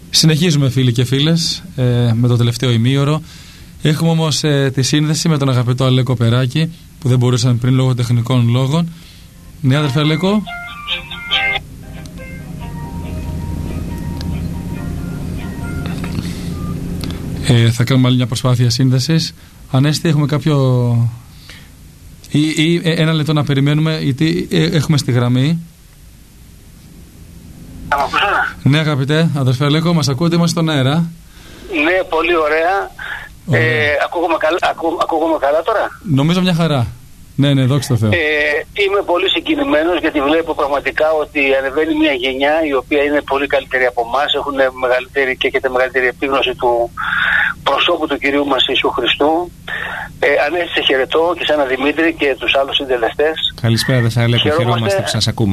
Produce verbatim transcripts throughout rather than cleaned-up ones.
Συνεχίζουμε, φίλοι και φίλες, ε, με το τελευταίο ημίωρο. Έχουμε όμως ε, τη σύνδεση με τον αγαπητό Αλέκο Περάκη, που δεν μπορούσαμε πριν λόγω τεχνικών λόγων. Ναι, αδερφέ Αλέκο. Ε, θα κάνουμε άλλη μια προσπάθεια σύνδεσης. Ανέστη, έχουμε κάποιο... Ή, ή ε, ένα λεπτό να περιμένουμε, γιατί ε, έχουμε στη γραμμή. Ναι, αγαπητέ αδερφέ Αλέκο, μας ακούτε, είμαστε στον αέρα. Ναι, πολύ ωραία. Ε, ακούγομαι, καλά, ακού, ακούγομαι καλά τώρα. Νομίζω μια χαρά. Ναι, ναι, δόξα τω Θεώ. Ε, είμαι πολύ συγκινημένος, γιατί βλέπω πραγματικά ότι ανεβαίνει μια γενιά η οποία είναι πολύ καλύτερη από εμάς, έχουν μεγαλύτερη και έχετε μεγαλύτερη επίγνωση του προσώπου του Κυρίου μας Ιησού Χριστού. Ε, Ανέστη, σε χαιρετώ και σαν Δημήτρη και τους άλλους συντελεστές. Καλησπέρα, αδερφέ Αλέκο, χαιρόμαστε που σας ακούμε.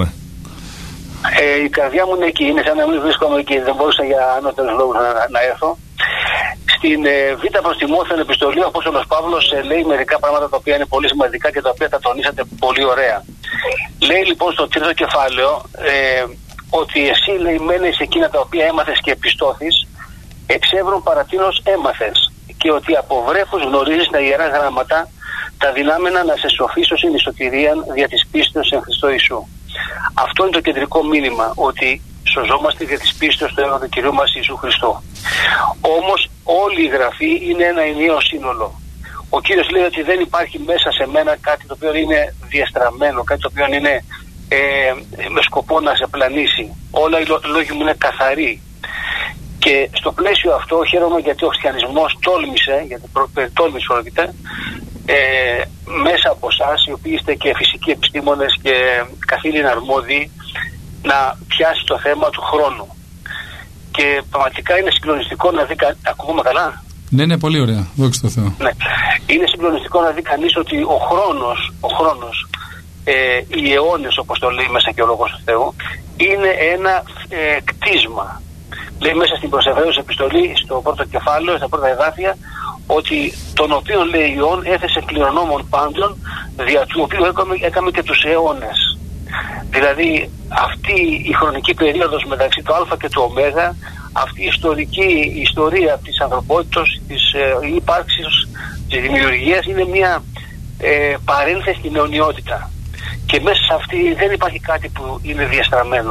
Ε, η καρδιά μου είναι εκεί, είναι σαν να μην βρίσκομαι εκεί, δεν μπορούσα για ανώτερους λόγους να, να έρθω. Στην ε, Β' προς Τιμόθεον επιστολή, ο Απόστολος Παύλος ε, λέει μερικά πράγματα τα οποία είναι πολύ σημαντικά και τα οποία τα τονίσατε πολύ ωραία. Λέει λοιπόν στο τρίτο κεφάλαιο ε, ότι εσύ, λέει, μένεις σε εκείνα τα οποία έμαθες και επιστώθεις, εξεύρουν παρατίνος έμαθες, και ότι από βρέφους γνωρίζεις τα ιερά γράμματα, τα δυνάμενα να σε σοφήσω στην σωτηρία δια της πίστεως εν Χριστώ Ιησού. Αυτό είναι το κεντρικό μήνυμα, ότι σωζόμαστε δια της πίστεως στο έργο του Κυρίου μας Ιησού Χριστού. Όμως όλη η Γραφή είναι ένα ενιαίο σύνολο. Ο Κύριος λέει ότι δεν υπάρχει μέσα σε μένα κάτι το οποίο είναι διαστραμμένο, κάτι το οποίο είναι ε, με σκοπό να σε πλανήσει. Όλα οι λόγοι μου είναι καθαροί. Και στο πλαίσιο αυτό χαίρομαι γιατί ο χριστιανισμός τόλμησε, γιατί περί τόλμης πρόκειται, ε, μέσα από εσάς, οι οποίοι είστε και φυσικοί επιστήμονες και καθήλυνα αρμόδιοι, να πιάσει το θέμα του χρόνου. Και πραγματικά είναι συγκλονιστικό να δει. Ακούγομαι καλά? Ναι, ναι, πολύ ωραία. Δόξα τω Θεώ. Ναι. Είναι συγκλονιστικό να δει κανείς ότι ο χρόνος, ο χρόνος ε, οι αιώνες, όπως το λέει μέσα και ο Λόγος του Θεού, είναι ένα ε, κτίσμα. Λέει μέσα στην προς Εβραίους επιστολή, στο πρώτο κεφάλαιο, στα πρώτα εδάφια, ότι τον οποίον, λέει, Υιόν έθεσε κληρονόμων πάντων, δια του οποίου έκαμε, έκαμε και τους αιώνες. Δηλαδή αυτή η χρονική περίοδος μεταξύ του Α και του Ω, αυτή η ιστορική η ιστορία της ανθρωπότητας, της ε, ύπαρξης, της δημιουργίας, είναι μια ε, παρένθεση στην αιωνιότητα. Και μέσα σε αυτή δεν υπάρχει κάτι που είναι διαστραμμένο.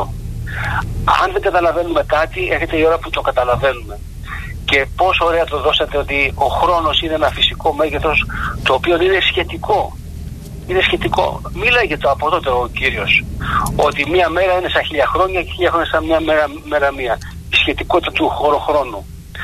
Αν δεν καταλαβαίνουμε κάτι, έρχεται η ώρα που το καταλαβαίνουμε. Και πόσο ωραία το δώσατε ότι ο χρόνος είναι ένα φυσικό μέγεθος το οποίο είναι σχετικό. Είναι σχετικό. Μίλάει για το από τότε ο Κύριος, ότι μία μέρα είναι σαν χίλια χρόνια και χίλια χρόνια σαν μία μέρα, μέρα μία. Η σχετικότητα του χωροχρόνου.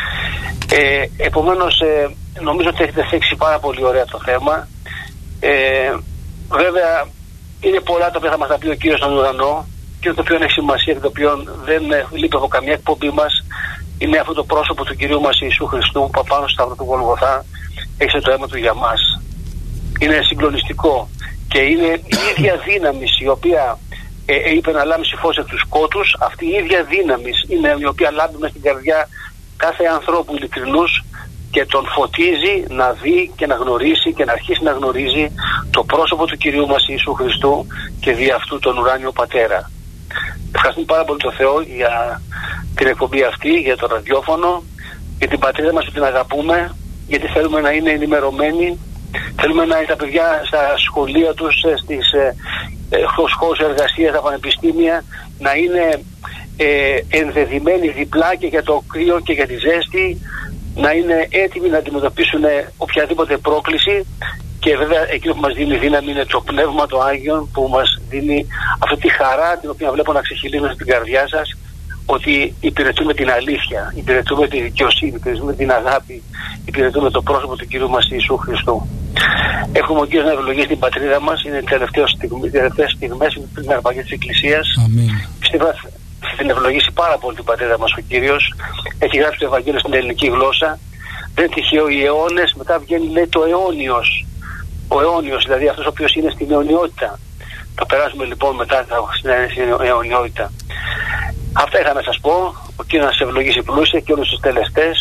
Ε, επομένως, ε, νομίζω ότι έχετε θέξει πάρα πολύ ωραία το θέμα. Ε, βέβαια, είναι πολλά τα οποία θα μας τα πει ο Κύριος στον ουρανό, και το οποίο έχει σημασία και το οποίο δεν λείπει από καμία εκπομπή μας. Είναι αυτό το πρόσωπο του Κυρίου μας Ιησού Χριστού, που απάνω στο σταυρό του Γολγοθά έχει το αίμα του για μας. Είναι συγκλονιστικό και είναι η ίδια δύναμη η οποία ε, ε, είπε να λάμψει φως εκ του σκότους. Αυτή η ίδια δύναμη είναι η οποία λάμπει μες στην καρδιά κάθε ανθρώπου ειλικρινούς και τον φωτίζει να δει και να γνωρίσει και να αρχίσει να γνωρίζει το πρόσωπο του Κυρίου μας Ιησού Χριστού και δι' αυτού τον ουράνιο Πατέρα. Ευχαριστούμε πάρα πολύ τον Θεό για την εκπομπή αυτή, για το ραδιόφωνο, για την πατρίδα μας που την αγαπούμε, γιατί θέλουμε να είναι ενημερωμένοι. Θέλουμε να είναι τα παιδιά στα σχολεία τους, στις ε, χώρους εργασίας, στα πανεπιστήμια, να είναι ε, ενδεδειμένοι διπλά και για το κρύο και για τη ζέστη, να είναι έτοιμοι να αντιμετωπίσουν οποιαδήποτε πρόκληση. Και βέβαια εκείνο που μας δίνει δύναμη είναι το Πνεύμα το Άγιον, που μας δίνει αυτή τη χαρά την οποία βλέπω να ξεχυλίζει στην καρδιά σας, ότι υπηρετούμε την αλήθεια, υπηρετούμε τη δικαιοσύνη, υπηρετούμε την αγάπη, υπηρετούμε το πρόσωπο του Κυρίου μας Ιησού Χριστού. Εύχομαι ο Κύριος να ευλογήσει την πατρίδα μας. Είναι οι τελευταίες στιγμές πριν την αρπαγή της Εκκλησίας. Πιστεύω θα την ευλογήσει πάρα πολύ την πατρίδα μας ο Κύριος. Έχει γράψει το Ευαγγέλιο στην ελληνική γλώσσα. Δεν είναι τυχαίο οι αιώνες, μετά βγαίνει, λέει, το αιώνιος. Ο αιώνιος, δηλαδή αυτός ο οποίος είναι στην αιωνιότητα. Θα περάσουμε λοιπόν μετά στην αιωνιότητα. Αυτά είχα να σας πω. Ο Κύριος να σας ευλογήσει πλούσια και όλους τους τελεστές,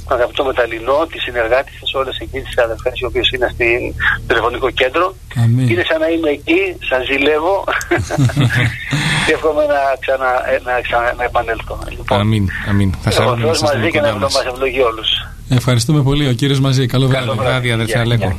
τον αγαπητό Μεταλλινό, τη συνεργάτη σας, όλες εκείνες τις αδερφές οι οποίες είναι στην τηλεφωνικό κέντρο. Αμήν. Είναι σαν να είμαι εκεί, σας ζηλεύω και εύχομαι να, ξανα, να, ξανα, να επανέλθω. Λοιπόν, αμήν, αμήν. Θα σας ευχαριστούμε μαζί και να μας ευλογεί όλους. Ευχαριστούμε πολύ. Ο κύριος μαζί. Καλό βράδυ. Καλό βράδυ, αδερφέ Αλέκο.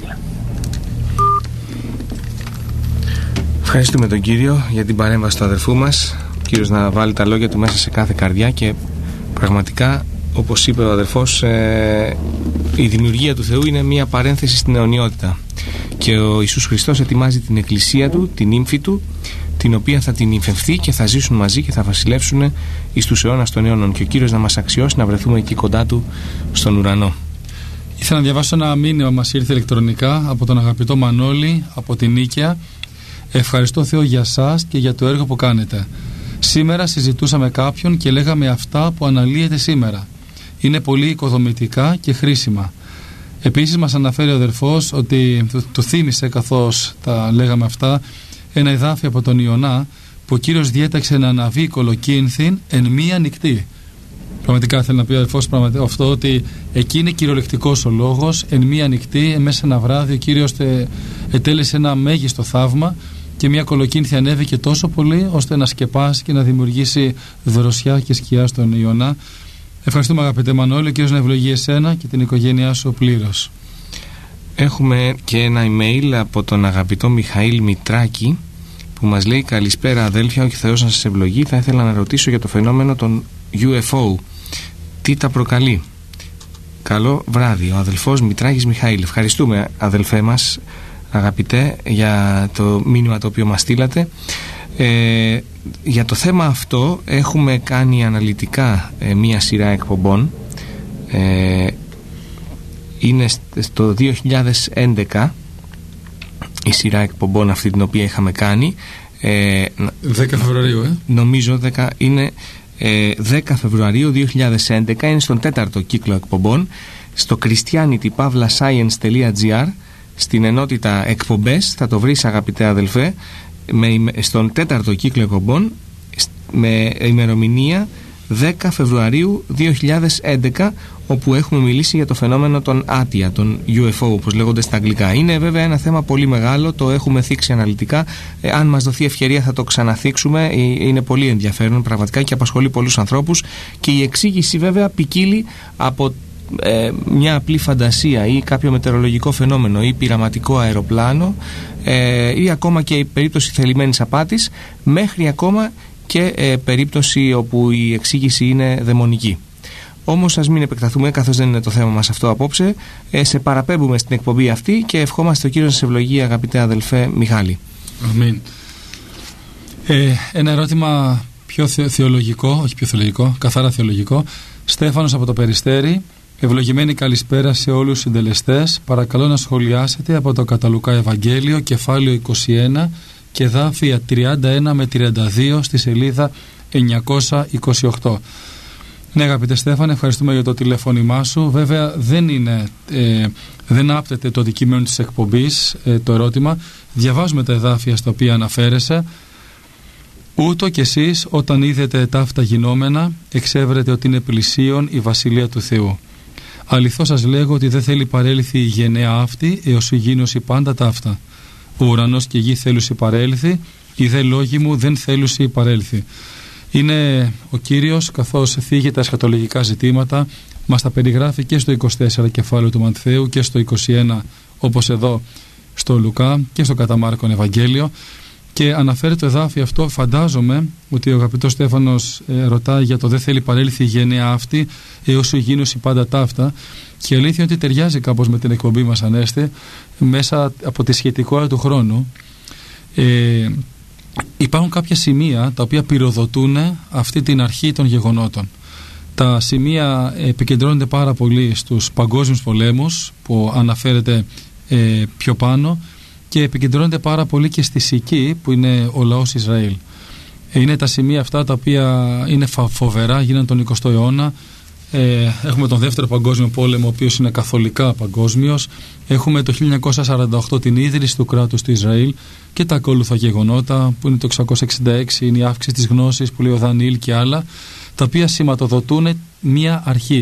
Ευχαριστούμε τον κύριο για την παρέμβαση του αδερφού μας. Ο κύριος να βάλει τα λόγια του μέσα σε κάθε καρδιά και πραγματικά, όπως είπε ο αδερφός, ε, η δημιουργία του Θεού είναι μια παρένθεση στην αιωνιότητα και ο Ιησούς Χριστός ετοιμάζει την εκκλησία του, την ύμφη του, την οποία θα την υμφευθεί και θα ζήσουν μαζί και θα βασιλεύσουν εις τους αιώνας των αιώνων, και ο Κύριος να μας αξιώσει να βρεθούμε εκεί κοντά του στον ουρανό. Ήθελα να διαβάσω ένα μήνυμα, μας ήρθε ηλεκτρονικά από τον αγαπητό Μανώλη από την Νίκαια. Ευχαριστώ Θεό για σας και για το έργο που κάνετε. Σήμερα συζητούσαμε κάποιον και λέγαμε αυτά που αναλύεται σήμερα. Είναι πολύ οικοδομητικά και χρήσιμα. Επίσης μας αναφέρει ο αδερφός ότι του θύμισε, καθώς τα λέγαμε αυτά, ένα εδάφιο από τον Ιωνά που ο Κύριος διέταξε να αναβεί κολοκύνθην εν μία νυχτή. Πραγματικά θέλει να πει ο αδερφός αυτό, ότι εκεί είναι κυριολεκτικός ο λόγος. Εν μία νυχτή, μέσα ένα βράδυ, ο Κύριος ετέλεσε ένα μέγιστο θαύμα και μια κολοκύνθη ανέβηκε τόσο πολύ ώστε να σκεπάσει και να δημιουργήσει δροσιά και σκιά στον Ιωνά. Ευχαριστούμε αγαπητέ Μανώλη, ο Κύριος να ευλογεί εσένα και την οικογένειά σου πλήρως. Έχουμε και ένα email από τον αγαπητό Μιχαήλ Μητράκη που μας λέει: καλησπέρα αδέλφια, ο Θεός να σας ευλογεί. Θα ήθελα να ρωτήσω για το φαινόμενο των γιου εφ ο. Τι τα προκαλεί? Καλό βράδυ, ο αδελφός Μητράκης Μιχαήλ. Ευχαριστούμε αδελφέ μας, αγαπητέ, για το μήνυμα το οποίο μας στείλατε. Ε, για το θέμα αυτό έχουμε κάνει αναλυτικά ε, μία σειρά εκπομπών. ε, είναι στο δύο χιλιάδες έντεκα η σειρά εκπομπών αυτή την οποία είχαμε κάνει, ε, δέκα Φεβρουαρίου ε? νομίζω δέκα, είναι ε, δέκα Φεβρουαρίου δύο χιλιάδες έντεκα, είναι στον τέταρτο κύκλο εκπομπών στο christianity pavla science dot gr, στην ενότητα εκπομπές θα το βρεις αγαπητέ αδελφέ, με, στον τέταρτο κύκλο εκπομπών με ημερομηνία δέκα Φεβρουαρίου δύο χιλιάδες έντεκα, όπου έχουμε μιλήσει για το φαινόμενο των άτια, των γιου εφ ο όπως λέγονται στα αγγλικά. Είναι βέβαια ένα θέμα πολύ μεγάλο, το έχουμε θίξει αναλυτικά. ε, αν μας δοθεί ευκαιρία θα το ξαναθίξουμε. ε, είναι πολύ ενδιαφέρον πραγματικά και απασχολεί πολλούς ανθρώπους, και η εξήγηση βέβαια ποικίλει από ε, μια απλή φαντασία ή κάποιο μετεωρολογικό φαινόμενο ή πειραματικό αεροπλάνο, ε, ή ακόμα και η περίπτωση θελημένης απάτης, μέχρι ακόμα και ε, περίπτωση όπου η εξήγηση είναι δαιμονική. Όμως ας μην επεκταθούμε, καθώς δεν είναι το θέμα μας αυτό απόψε. ε, σε παραπέμπουμε στην εκπομπή αυτή και ευχόμαστε ο Κύριος να σε ευλογεί αγαπητέ αδελφέ Μιχάλη. Αμήν. ε, Ένα ερώτημα πιο θε, θεολογικό, όχι πιο θεολογικό, καθαρά θεολογικό. Στέφανος από το Περιστέρι. Ευλογημένη καλησπέρα σε όλους τους συντελεστές. Παρακαλώ να σχολιάσετε από το κατά Λουκά Ευαγγέλιο, κεφάλαιο είκοσι ένα και δάφια τριάντα ένα με τριάντα δύο στη σελίδα εννιακόσια είκοσι οκτώ. Ναι αγαπητέ Στέφανε, ευχαριστούμε για το τηλεφώνημά σου. Βέβαια δεν είναι, ε, δεν άπτεται το αντικείμενο της εκπομπής ε, το ερώτημα. Διαβάζουμε τα εδάφια στα οποία αναφέρεσαι. Ούτω κι εσείς όταν είδετε τα αυτά γινόμενα εξέβρετε ότι είναι πλησίον η Βασιλεία του Θεού. Αληθώς σας λέγω ότι δεν θέλει παρέλθει η γενναία αυτή έως γίνωση πάντα τα αυτά. Ο ουρανός και η γη θέλουσι παρέλθει, οι δε λόγοι μου δεν θέλουσι παρέλθει. Είναι ο Κύριος, καθώς θίγει τα εσχατολογικά ζητήματα, μας τα περιγράφει και στο είκοσι τέσσερα κεφάλαιο του Μανθαίου και στο είκοσι ένα, όπως εδώ στο Λουκά και στο κατά Μάρκον Ευαγγέλιο, και αναφέρει το εδάφιο αυτό. Φαντάζομαι ότι ο αγαπητός Στέφανος ε, ρωτάει για το δεν θέλει παρέλθει η γενναία αυτή έως γίνωση πάντα ταύτα, και η αλήθεια είναι ότι ταιριάζει κάπως με την εκπομπή μας Ανέστη, μέσα από τη σχετικότητα του χρόνου. ε, Υπάρχουν κάποια σημεία τα οποία πυροδοτούν αυτή την αρχή των γεγονότων. Τα σημεία επικεντρώνονται πάρα πολύ στους παγκόσμιους πολέμους που αναφέρεται ε, πιο πάνω, και επικεντρώνονται πάρα πολύ και στη Σική που είναι ο λαός Ισραήλ. Είναι τα σημεία αυτά τα οποία είναι φοβερά, γίνανε τον εικοστό αιώνα. Ε, έχουμε τον δεύτερο παγκόσμιο πόλεμο, ο οποίος είναι καθολικά παγκόσμιος. Έχουμε το χίλια εννιακόσια σαράντα οκτώ την ίδρυση του κράτους του Ισραήλ και τα ακόλουθα γεγονότα που είναι το εξακόσια εξήντα έξι, είναι η αύξηση της γνώσης που λέει ο Δανιήλ και άλλα, τα οποία σηματοδοτούν μία αρχή,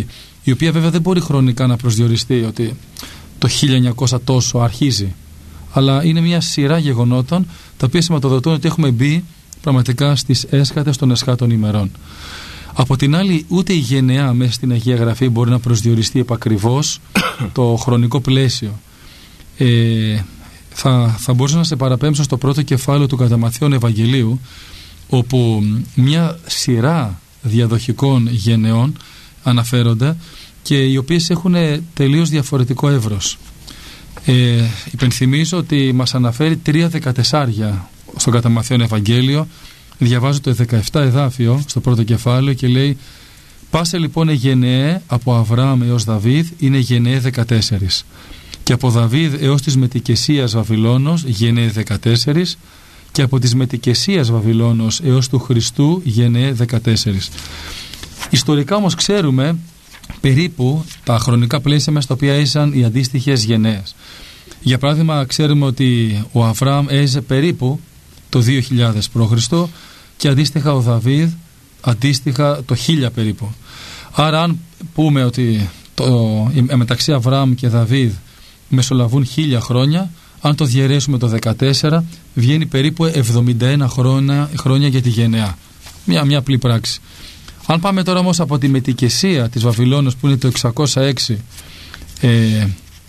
η οποία βέβαια δεν μπορεί χρονικά να προσδιοριστεί ότι το χίλια εννιακόσια τόσο αρχίζει, αλλά είναι μια σειρά γεγονότων τα οποία σηματοδοτούν ότι έχουμε μπει πραγματικά στις έσχατες των εσχάτων ημερών. Από την άλλη, ούτε η γενεά μέσα στην Αγία Γραφή μπορεί να προσδιοριστεί επακριβώς το χρονικό πλαίσιο. Ε, θα, θα μπορούσα να σε παραπέμψω στο πρώτο κεφάλαιο του κατά Ματθαίον Ευαγγελίου, όπου μια σειρά διαδοχικών γενεών αναφέρονται και οι οποίες έχουν τελείως διαφορετικό εύρος. Ε, υπενθυμίζω ότι μας αναφέρει τρία δεκατεσσάρια στο κατά Ματθαίον Ευαγγέλιο. Διαβάζω το δεκαεπτά εδάφιο στο πρώτο κεφάλαιο και λέει: «Πάσε λοιπόν γενναίε από Αβραάμ έως Δαβίδ είναι γενναίε δεκατέσσερις, και από Δαβίδ έως της μετικεσίας Βαβυλώνος γενναίε δεκατέσσερις, και από της μετικεσίας Βαβυλώνος έως του Χριστού γενναίε δεκατέσσερις». Ιστορικά όμως ξέρουμε περίπου τα χρονικά πλαίσια μέσα στα οποία έζησαν οι αντίστοιχες γενναίες. Για παράδειγμα, ξέρουμε ότι ο Αβραάμ έζησε περίπου το δύο χιλιάδες π.Χ. και αντίστοιχα ο Δαβίδ αντίστοιχα το χίλια περίπου. Άρα αν πούμε ότι το, μεταξύ Αβραάμ και Δαβίδ μεσολαβούν χίλια χρόνια, αν το διαιρέσουμε το δεκατέσσερα βγαίνει περίπου εβδομήντα ένα χρόνια, χρόνια για τη γενεά. Μια, μια απλή πράξη. Αν πάμε τώρα όμως από τη μετικεσία της Βαβυλώνος που είναι το εξακόσια έξι, ε,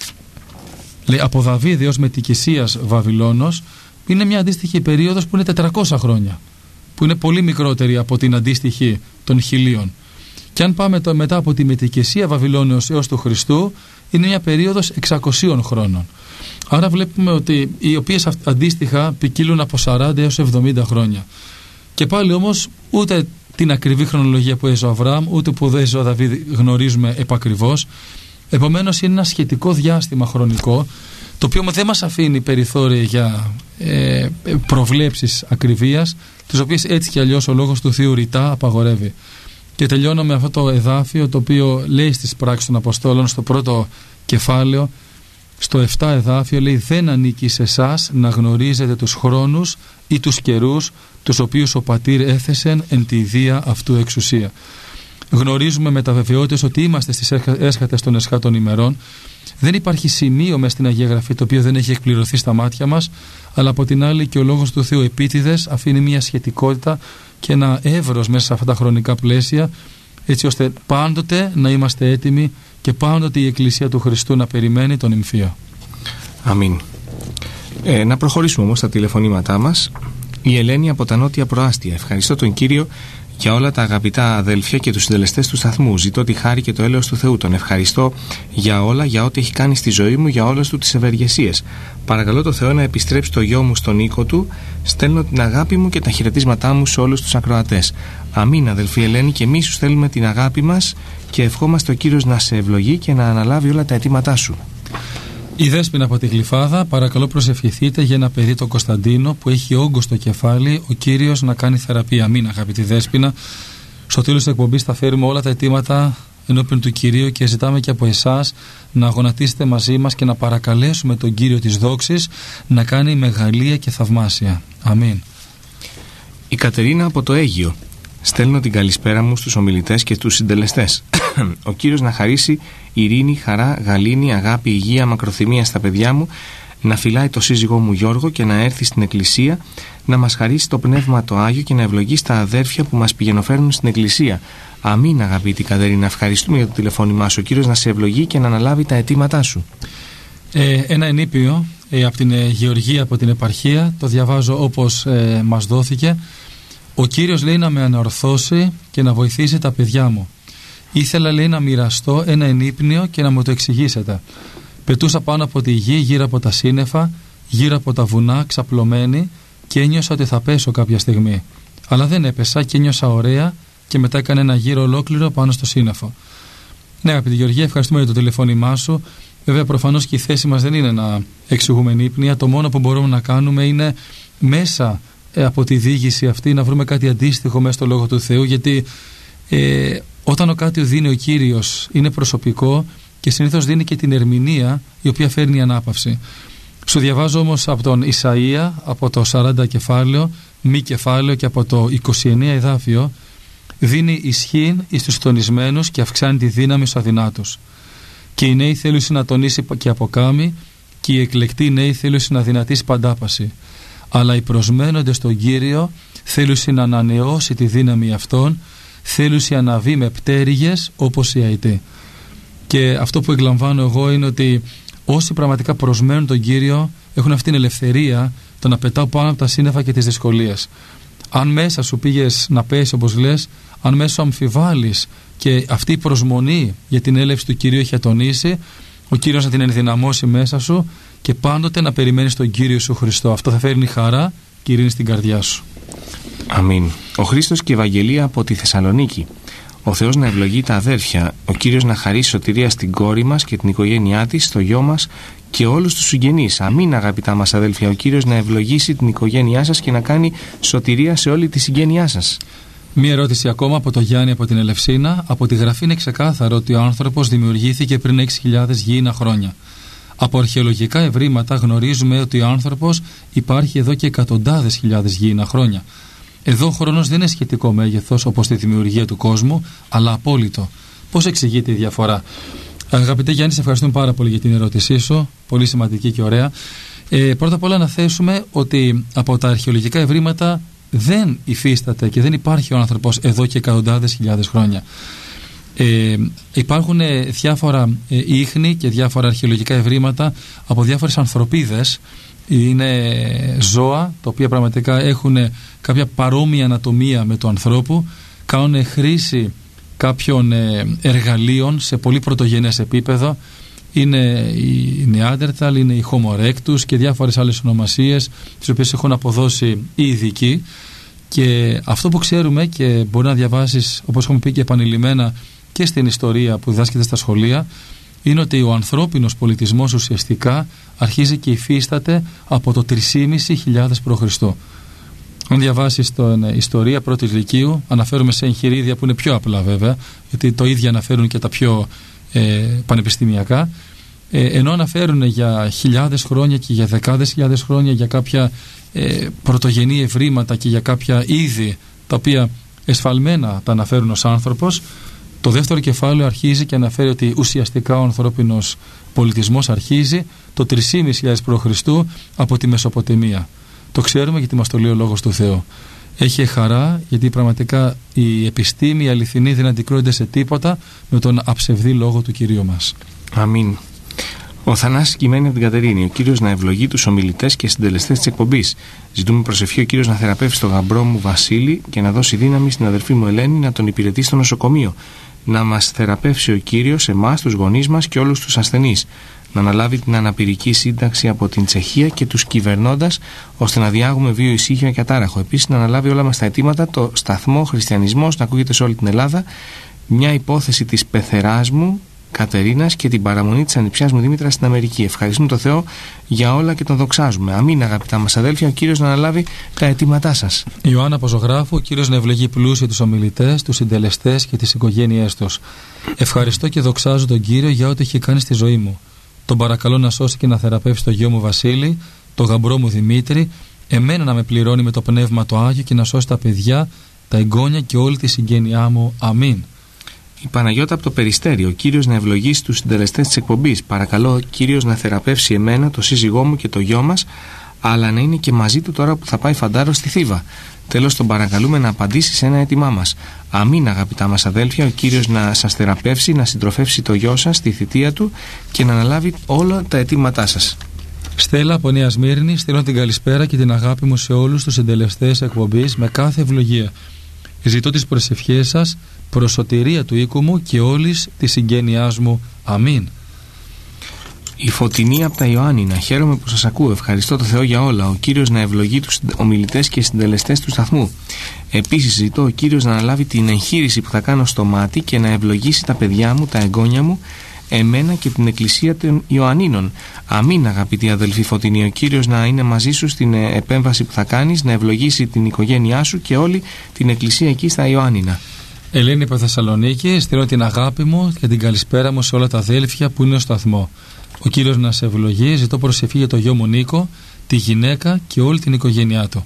λέει, από Δαβίδ έως μετικεσίας Βαβυλώνος, είναι μια αντίστοιχη περίοδος που είναι τετρακόσια χρόνια, που είναι πολύ μικρότερη από την αντίστοιχη των χιλίων. Και αν πάμε το, μετά από τη μετικεσία Βαβυλώνεως έως του Χριστού, είναι μια περίοδος εξακοσίων χρόνων. Άρα βλέπουμε ότι οι οποίες αντίστοιχα ποικίλουν από σαράντα έως εβδομήντα χρόνια. Και πάλι όμως ούτε την ακριβή χρονολογία που έζησε ο Αβραάμ, ούτε που έζησε ο Δαβίδ γνωρίζουμε επακριβώς. Επομένως είναι ένα σχετικό διάστημα χρονικό, το οποίο δεν μας αφήνει περιθώρια για ε, προβλέψεις ακριβίας, τις οποίες έτσι κι αλλιώς ο λόγος του Θείου ρητά απαγορεύει. Και τελειώνω με αυτό το εδάφιο, το οποίο λέει στις πράξεις των Αποστόλων στο πρώτο κεφάλαιο, στο επτά εδάφιο, λέει: «Δεν ανήκει σε εσάς να γνωρίζετε τους χρόνους ή τους καιρούς τους οποίους ο Πατήρ έθεσεν εν τη ιδία αυτού εξουσία». Γνωρίζουμε με τα βεβαιότητες ότι είμαστε στις έσχατες των εσχάτων ημερών. Δεν υπάρχει σημείο μες στην Αγία Γραφή το οποίο δεν έχει εκπληρωθεί στα μάτια μας, αλλά από την άλλη και ο λόγος του Θεού επίτηδες αφήνει μια σχετικότητα και ένα εύρος μέσα σε αυτά τα χρονικά πλαίσια, έτσι ώστε πάντοτε να είμαστε έτοιμοι και πάντοτε η Εκκλησία του Χριστού να περιμένει τον νυμφίο. Αμήν. Ε, να προχωρήσουμε όμως στα τηλεφωνήματά μας. Η Ελένη από τα Νότια Προάστια. Ευχαριστώ τον Κύριο για όλα τα αγαπητά αδέλφια και τους συντελεστές του σταθμού. Ζητώ τη χάρη και το έλεος του Θεού. Τον ευχαριστώ για όλα, για ό,τι έχει κάνει στη ζωή μου, για όλες του τις ευεργεσίες. Παρακαλώ το Θεό να επιστρέψει το γιο μου στον οίκο του. Στέλνω την αγάπη μου και τα χαιρετίσματά μου σε όλους τους ακροατές. Αμήν, αδελφή Ελένη, και εμείς σου στέλνουμε την αγάπη μας και ευχόμαστε ο Κύριος να σε ευλογεί και να αναλάβει όλα τα αιτήματά σου. Η Δέσποινα από τη Γλυφάδα, παρακαλώ προσευχηθείτε για ένα παιδί, τον Κωνσταντίνο, που έχει όγκο στο κεφάλι, ο Κύριος να κάνει θεραπεία. Αμήν, αγαπητή Δέσποινα. Στο τέλος της εκπομπής θα φέρουμε όλα τα αιτήματα ενώπιον του Κυρίου και ζητάμε και από εσάς να αγωνατίσετε μαζί μας και να παρακαλέσουμε τον Κύριο της δόξης να κάνει μεγαλεία και θαυμάσια. Αμήν. Η Κατερίνα από το Αίγυο. Στέλνω την καλησπέρα μου στους ομιλητές και τους συντελεστές. Ο Κύριος να χαρίσει ειρήνη, χαρά, γαλήνη, αγάπη, υγεία, μακροθυμία στα παιδιά μου, να φυλάει το σύζυγό μου Γιώργο και να έρθει στην Εκκλησία, να μας χαρίσει το Πνεύμα το Άγιο και να ευλογήσει τα αδέρφια που μας πηγαινοφέρνουν στην Εκκλησία. Αμήν, αγαπητή Κατερίνα. Ευχαριστούμε για το τηλεφώνημά σου. Ο Κύριος να σε ευλογεί και να αναλάβει τα αιτήματά σου. Ε, ένα ενίπιο ε, από την ε, Γεωργία, από την επαρχία, το διαβάζω όπως ε, μας δόθηκε. Ο Κύριος, λέει, να με ανορθώσει και να βοηθήσει τα παιδιά μου. Ήθελα, λέει, να μοιραστώ ένα ενύπνιο και να μου το εξηγήσετε. Πετούσα πάνω από τη γη, γύρω από τα σύννεφα, γύρω από τα βουνά, ξαπλωμένη, και ένιωσα ότι θα πέσω κάποια στιγμή. Αλλά δεν έπεσα και ένιωσα ωραία και μετά έκανε ένα γύρο ολόκληρο πάνω στο σύννεφο. Ναι, αγαπητή Γεωργία, ευχαριστούμε για το τηλεφώνημά σου. Βέβαια, προφανώς και η θέση μας δεν είναι να εξηγούμε ενύπνια. Το μόνο που μπορούμε να κάνουμε είναι μέσα από τη διήγηση αυτή να βρούμε κάτι αντίστοιχο μέσα στο Λόγο του Θεού, γιατί ε, όταν ο κάτι δίνει ο Κύριος είναι προσωπικό και συνήθως δίνει και την ερμηνεία η οποία φέρνει ανάπαυση. Σου διαβάζω όμως από τον Ισαΐα, από το σαράντα κεφάλαιο, μη κεφάλαιο, και από το είκοσι εννέα εδάφιο. Δίνει ισχύ εις τους τονισμένους και αυξάνει τη δύναμη στους αδυνάτους. Και οι νέοι θέλουν να τονίσει και αποκάμει, και οι εκλεκτοί νέοι θέλουν να δυνατήσει παντάπαση. Αλλά οι προσμένοντες στον Κύριο θέλουν να ανανεώσει τη δύναμη αυτών, θέλουν να αναβεί με πτέρυγες όπως οι αητοί. Και αυτό που εκλαμβάνω εγώ είναι ότι όσοι πραγματικά προσμένουν τον Κύριο έχουν αυτήν την ελευθερία το να πετάω πάνω από τα σύννεφα και τις δυσκολίες. Αν μέσα σου πήγες να πέσει όπως λες, αν μέσα σου αμφιβάλλεις και αυτή η προσμονή για την έλευση του Κυρίου έχει ατονίσει, ο Κύριος να την ενδυναμώσει μέσα σου και πάντοτε να περιμένεις τον Κύριο σου Χριστό. Αυτό θα φέρνει χαρά και ειρήνη στην καρδιά σου. Αμήν. Ο Χρήστος και η Ευαγγελία από τη Θεσσαλονίκη. Ο Θεός να ευλογεί τα αδέρφια, ο Κύριος να χαρίσει σωτηρία στην κόρη μας και την οικογένειά της, στο γιο μας και όλους τους συγγενείς. Αμήν, αγαπητά μας αδέλφια. Ο Κύριος να ευλογήσει την οικογένειά σας και να κάνει σωτηρία σε όλη τη συγγένειά σας. Μία ερώτηση ακόμα από το Γιάννη από την Ελευσίνα. Από τη Γραφή είναι ξεκάθαρο ότι ο άνθρωπος δημιουργήθηκε πριν έξι χιλιάδες γήινα χρόνια. Από αρχαιολογικά ευρήματα γνωρίζουμε ότι ο άνθρωπος υπάρχει εδώ και εκατοντάδες χιλιάδες γήινα χρόνια. Εδώ ο χρόνος δεν είναι σχετικό μέγεθος όπως στη δημιουργία του κόσμου, αλλά απόλυτο. Πώς εξηγείται η διαφορά? Αγαπητέ Γιάννη, σε ευχαριστούμε πάρα πολύ για την ερώτησή σου. Πολύ σημαντική και ωραία. Ε, πρώτα απ' όλα να θέσουμε ότι από τα αρχαιολογικά ευρήματα δεν υφίσταται και δεν υπάρχει ο άνθρωπος εδώ και εκατοντάδες χιλιάδες χρόνια. Ε, υπάρχουν διάφορα ε, ίχνη και διάφορα αρχαιολογικά ευρήματα από διάφορες ανθρωπίδες. Είναι ζώα τα οποία πραγματικά έχουν κάποια παρόμοια ανατομία με του ανθρώπου, κάνουν χρήση κάποιων εργαλείων σε πολύ πρωτογενές επίπεδο. Είναι οι Νεάντερταλ, είναι οι Homo erectus και διάφορες άλλες ονομασίες τις οποίες έχουν αποδώσει οι ειδικοί. Και αυτό που ξέρουμε και μπορεί να διαβάσεις, όπως έχουμε πει και επανειλημμένα και στην ιστορία που διδάσκεται στα σχολεία, είναι ότι ο ανθρώπινος πολιτισμός ουσιαστικά αρχίζει και υφίσταται από το τρεις χιλιάδες πεντακόσια π.Χ. Αν διαβάσεις την ιστορία πρώτης λυκείου, αναφέρουμε σε εγχειρίδια που είναι πιο απλά βέβαια, γιατί το ίδιο αναφέρουν και τα πιο ε, πανεπιστημιακά, ε, ενώ αναφέρουν για χιλιάδες χρόνια και για δεκάδες χιλιάδες χρόνια για κάποια ε, πρωτογενή ευρήματα και για κάποια είδη τα οποία εσφαλμένα τα αναφέρουν ως άνθρωπος. Το δεύτερο κεφάλαιο αρχίζει και αναφέρει ότι ουσιαστικά ο ανθρώπινος πολιτισμός αρχίζει το τρεις χιλιάδες πεντακόσια π.Χ. από τη Μεσοποταμία. Το ξέρουμε γιατί μας το λέει ο Λόγος του Θεού. Έχει χαρά γιατί πραγματικά η επιστήμη, η αληθινή δεν αντικρούεται σε τίποτα με τον αψευδή λόγο του Κυρίου μας. Αμήν. Ο Θανάσης κειμένη από την Κατερίνη. Ο Κύριος να ευλογεί τους ομιλητές και συντελεστές της εκπομπής. Ζητούμε προσευχή ο Κύριος να θεραπεύσει τον γαμπρό μου Βασίλη και να δώσει δύναμη στην αδερφή μου Ελένη να τον υπηρετεί στο νοσοκομείο. Να μας θεραπεύσει ο Κύριος, εμάς, τους γονείς μας και όλους τους ασθενείς. Να αναλάβει την αναπηρική σύνταξη από την Τσεχία και τους κυβερνώντας, ώστε να διάγουμε βίο ησύχιο και ατάραχο. Επίσης, να αναλάβει όλα μας τα αιτήματα, το σταθμό Χριστιανισμός να ακούγεται σε όλη την Ελλάδα, μια υπόθεση της πεθεράς μου Κατερίνας και την παραμονή της ανιψιάς μου Δήμητρα στην Αμερική. Ευχαριστούμε τον Θεό για όλα και τον δοξάζουμε. Αμήν, αγαπητά μας αδέλφια, ο Κύριος να αναλάβει τα αιτήματά σας. Ιωάννα από Ζωγράφου, ο Κύριος να ευλογεί πλούσια τους ομιλητές, τους συντελεστές και τις οικογένειές τους. Ευχαριστώ και δοξάζω τον Κύριο για ό,τι έχει κάνει στη ζωή μου. Τον παρακαλώ να σώσει και να θεραπεύσει το γιο μου Βασίλη, το γαμπρό μου Δημήτρη, εμένα να με πληρώνει με το πνεύμα το Άγιο και να σώσει τα παιδιά, τα εγγόνια και όλη τη συγγένειά μου. Αμήν. Η Παναγιώτα από το Περιστέρι. Ο Κύριος να ευλογήσει τους συντελεστές της εκπομπής. Παρακαλώ ο Κύριος να θεραπεύσει εμένα, το σύζυγό μου και το γιο μας, αλλά να είναι και μαζί του τώρα που θα πάει φαντάρο στη Θήβα. Τέλος, τον παρακαλούμε να απαντήσει σε ένα αίτημά μας. Αμήν, αγαπητά μας αδέλφια, ο Κύριος να σας θεραπεύσει, να συντροφεύσει το γιο σας στη θητεία του και να αναλάβει όλα τα αιτήματά σας. Στέλλα από Νέα Σμύρνη, στέλνω την καλησπέρα και την αγάπη μου σε όλους τους συντελεστές εκπομπής με κάθε ευλογία. Ζητώ τις προσευχές σας προς σωτηρία του οίκου μου και όλης της συγγένειάς μου. Αμήν. Η Φωτεινή από τα Ιωάννινα. Χαίρομαι που σας ακούω. Ευχαριστώ το Θεό για όλα. Ο Κύριος να ευλογεί τους ομιλητές και συντελεστές του σταθμού. Επίσης, ζητώ ο Κύριος να αναλάβει την εγχείρηση που θα κάνω στο μάτι και να ευλογήσει τα παιδιά μου, τα εγγόνια μου, εμένα και την Εκκλησία των Ιωαννίνων. Αμήν, αγαπητή αδελφή Φωτεινή. Ο Κύριος να είναι μαζί σου στην επέμβαση που θα κάνεις, να ευλογήσει την οικογένειά σου και όλη την Εκκλησία εκεί στα Ιωάννινα. Ελένη από Θεσσαλονίκη, στείλω την αγάπη μου και την καλησπέρα μου σε όλα τα αδέλφια που είναι στο σταθμό. Ο Κύριος να σε ευλογεί, ζητώ προσευχή για το γιο μου Νίκο, τη γυναίκα και όλη την οικογένειά του.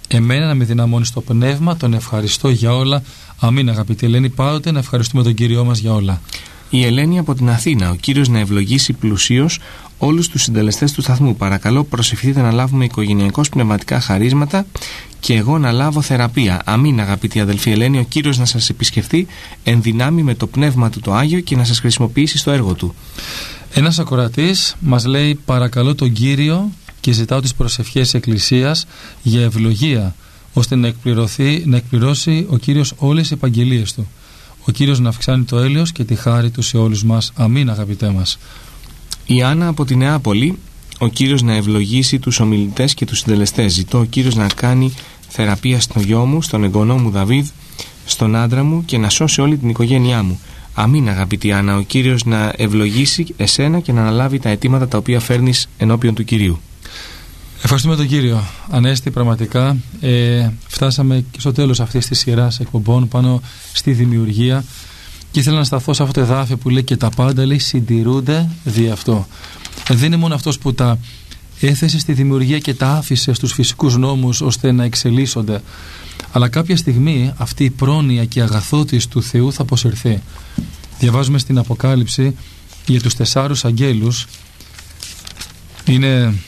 εμένα να με δυναμώνει στο πνεύμα, τον ευχαριστώ για όλα. Αμήν, αγαπητή Ελένη, πάντοτε να ευχαριστούμε τον Κύριό μας για όλα. Η Ελένη από την Αθήνα. Ο Κύριος να ευλογήσει πλουσίως όλους τους συντελεστές του σταθμού. Παρακαλώ, προσευχηθείτε να λάβουμε οικογενειακώς πνευματικά χαρίσματα και εγώ να λάβω θεραπεία. Αμήν, αγαπητή αδελφή Ελένη. Ο Κύριος να σας επισκεφτεί εν δυνάμει με το πνεύμα του το Άγιο και να σας χρησιμοποιήσει στο έργο του. Ένας ακροατής μας λέει: παρακαλώ τον Κύριο και ζητάω τις προσευχές της Εκκλησίας για ευλογία, ώστε να, εκπληρωθεί, να εκπληρώσει ο Κύριος όλες τις επαγγελίες του. Ο Κύριος να αυξάνει το έλεος και τη χάρη του σε όλους μας. Αμήν, αγαπητέ μας. Η Άννα από τη Νεάπολη. Ο Κύριος να ευλογήσει τους ομιλητές και τους συντελεστές. Ζητώ ο Κύριος να κάνει θεραπεία στο γιο μου, στον εγγονό μου Δαβίδ, στον άντρα μου και να σώσει όλη την οικογένειά μου. Αμήν, αγαπητή Άννα. Ο Κύριος να ευλογήσει εσένα και να αναλάβει τα αιτήματα τα οποία φέρνεις ενώπιον του Κυρίου. Ευχαριστούμε τον Κύριο. Ανέστη, πραγματικά ε, φτάσαμε και στο τέλος αυτής της σειράς εκπομπών πάνω στη δημιουργία και ήθελα να σταθώ σε αυτό το εδάφιο που λέει και τα πάντα, λέει, συντηρούνται δι' αυτό. Δεν είναι μόνο αυτός που τα έθεσε στη δημιουργία και τα άφησε στους φυσικούς νόμους ώστε να εξελίσσονται, αλλά κάποια στιγμή αυτή η πρόνοια και η αγαθότης του Θεού θα αποσυρθεί. Διαβάζουμε στην Αποκάλυψη για τους τεσσάρους αγγέλους. Είναι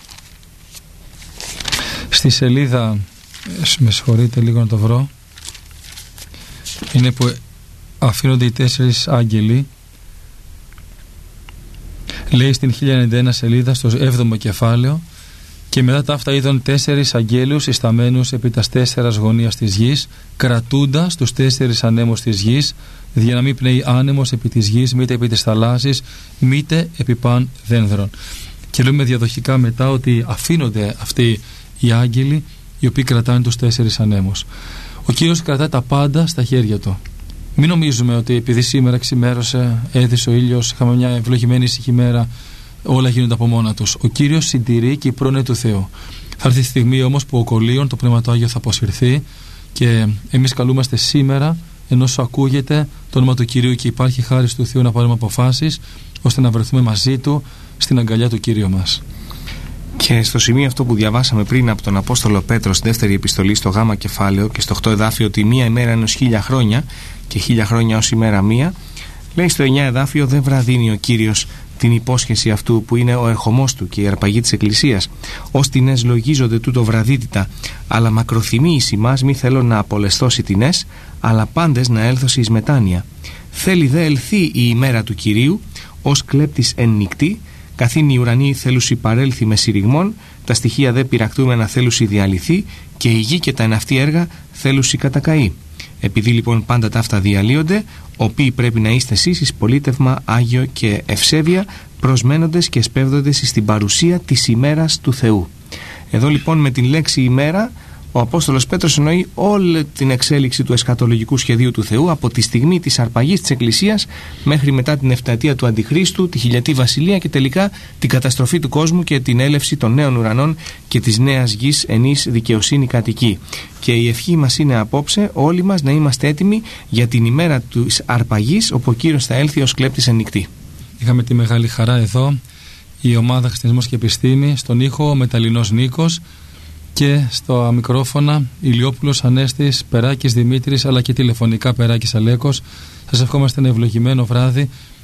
στη σελίδα, με συγχωρείτε λίγο να το βρω, είναι που αφήνονται οι τέσσερις άγγελοι. Λέει στην χίλια ενενήντα ένα σελίδα, στο έβδομο κεφάλαιο: και μετά τα αυτά είδον τέσσερις αγγέλους ισταμένους επί τας τέσσερας γωνίας της γης, κρατούντας τους τέσσερις ανέμους της γης, για να μην πνέει άνεμος επί της γης, μήτε επί της θαλάσσης, μήτε επί παν δένδρων. Και λέμε διαδοχικά μετά ότι αφήνονται αυτοί οι άγγελοι οι οποίοι κρατάνε τους τέσσερις ανέμους. Ο Κύριος κρατάει τα πάντα στα χέρια του. Μην νομίζουμε ότι επειδή σήμερα ξημέρωσε, έδισε ο ήλιος, είχαμε μια ευλογημένη ησυχή μέρα, όλα γίνονται από μόνα τους. Ο Κύριος συντηρεί και η πρόνοια του Θεού. Θα έρθει η στιγμή όμως που ο κολλίον, το Πνεύμα του Άγιο, θα αποσυρθεί και εμείς καλούμαστε σήμερα, ενώ σου ακούγεται το όνομα του Κυρίου και υπάρχει χάρις του Θεού, να πάρουμε αποφάσεις ώστε να βρεθούμε μαζί του στην αγκαλιά του Κύριου μας. Και στο σημείο αυτό που διαβάσαμε πριν από τον Απόστολο Πέτρο στη δεύτερη επιστολή, στο γάμα κεφάλαιο και στο οκτώ εδάφιο, ότι μία ημέρα είναι ως χίλια χρόνια και χίλια χρόνια ως ημέρα μία, λέει στο εννιά εδάφιο: δεν βραδύνει ο Κύριος την υπόσχεση αυτού που είναι ο ερχομός του και η αρπαγή της Εκκλησίας, ως τινές λογίζονται τούτο βραδύτητα, αλλά μακροθυμεί εις ημάς μη θέλω να απολεσθώσει τινές, αλλά πάντες να έλθωση εις μετάνοια. Θέλει δε ελθεί η ημέρα του Κυρίου, ως κλέπτης εν νυκτή, καθήν οι ουρανοί θέλουσι παρέλθει με συρριγμών, τα στοιχεία δε πειρακτούμενα θέλουσι διαλυθεί, και η γη και τα εναυτή έργα θέλουσι κατακαεί. Επειδή λοιπόν πάντα τα αυτά διαλύονται, οποίοι πρέπει να είστε εσείς εις πολίτευμα Άγιο και ευσέβεια, προσμένοντες και σπέβδοντες στην παρουσία της ημέρας του Θεού. Εδώ λοιπόν με την λέξη ημέρα ο Απόστολος Πέτρος εννοεί όλη την εξέλιξη του εσχατολογικού σχεδίου του Θεού, από τη στιγμή της αρπαγής της Εκκλησίας μέχρι μετά την εφταετία του Αντιχρίστου, τη χιλιετή βασιλεία και τελικά την καταστροφή του κόσμου και την έλευση των νέων ουρανών και της νέας γης εν εις δικαιοσύνη κατοικεί. Και η ευχή μας είναι απόψε όλοι μας να είμαστε έτοιμοι για την ημέρα της αρπαγής, όπου ο Κύριος θα έλθει ως κλέπτης εν νυκτή. Είχαμε τη μεγάλη χαρά εδώ η ομάδα Χριστιανισμός και Επιστήμη, στον ήχο Μεταλλινός Νίκος, και στο μικρόφωνα Ηλιόπουλος Ανέστης, Περάκης Δημήτρης, αλλά και τηλεφωνικά Περάκης Αλέκος. Σας ευχόμαστε ένα ευλογημένο βράδυ